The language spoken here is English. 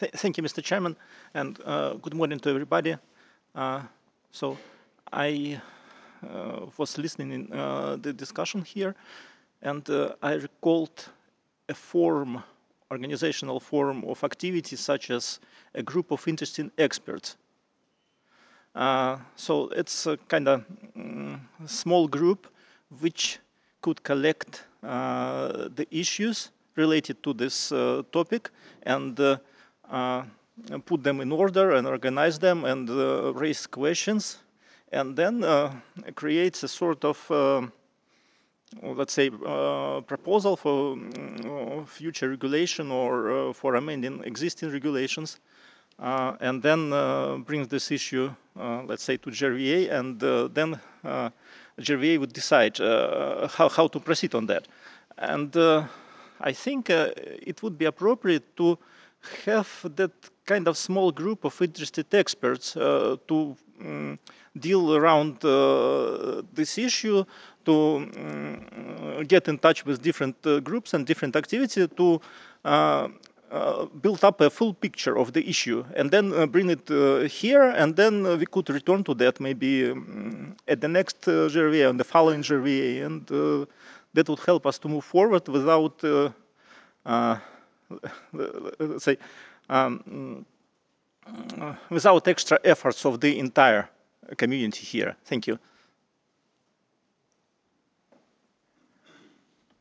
Thank you, Mr. Chairman, and good morning to everybody. So I was listening in the discussion here, and I recalled a organizational form of activity such as a group of interested experts. So it's a kind of small group which could collect the issues related to this topic and put them in order and organize them and raise questions, and then creates a sort of let's say proposal for future regulation or for amending existing regulations, and then brings this issue, let's say, to JRVA, and then JRVA would decide how to proceed on that. And I think it would be appropriate to have that kind of small group of interested experts to deal around this issue, to get in touch with different groups and different activities to build up a full picture of the issue, and then bring it here, and then we could return to that maybe at the next JRVA and the following JRVA, and that would help us to move forward without, let's say, without extra efforts of the entire community here. Thank you.